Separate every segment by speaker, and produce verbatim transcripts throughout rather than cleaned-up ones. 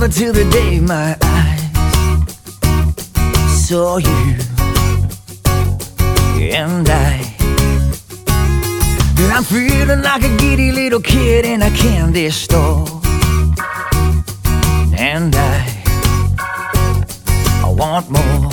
Speaker 1: never till the day my eyes saw you and I. I'm feeling like a giddy little kid in a candy store, and I, I want more.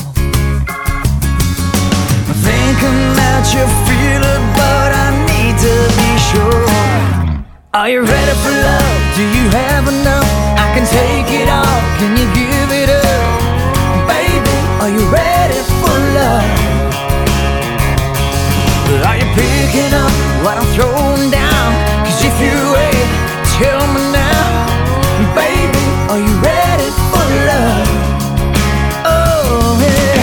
Speaker 1: I'm thinking that you feel it, but I need to be sure. Are you ready for love? Do you have enough? I can take it all. Can you give it up? Baby, are you ready for love? Are you picking up what I'm throwing down? Cause if you ain't, tell me now. Baby, are you ready for love? Oh yeah.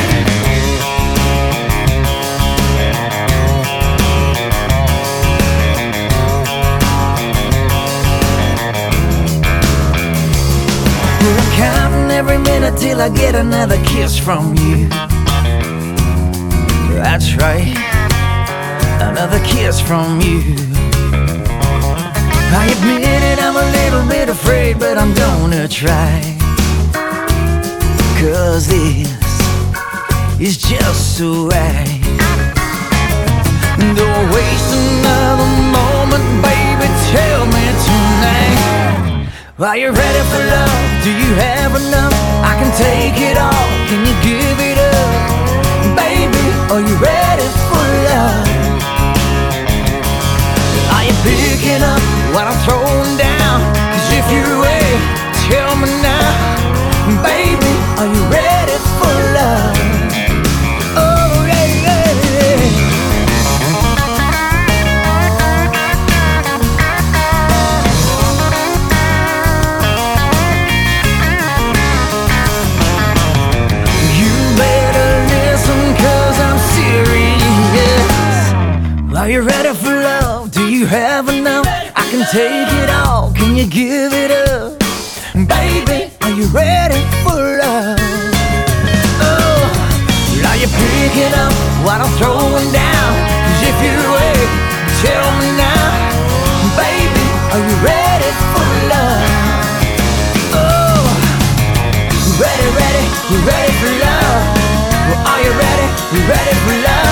Speaker 1: Well, I'm counting every minute till I get another kiss from you. That's right, another kiss from you. I admit it, I'm a little bit afraid, but I'm gonna try. Cause this is just so right. Don't waste another moment, baby, tell me tonight. Are you ready for love? Do you have enough? I can take it all. Can you give it up? Baby, are you ready for love? Picking up what I'm throwing down. Cause if you ain't, tell me now. Baby, are you ready for love? Oh yeah, yeah, yeah. You better listen, cause I'm serious. Are you ready for love? Do you have enough? I can take it all. Can you give it up? Baby, are you ready for love? Oh, are you picking up what I'm throwing down? Cause if you ain't, tell me now. Baby, are you ready for love? Oh, ready, ready, ready for love. Well, are you ready? Ready for love?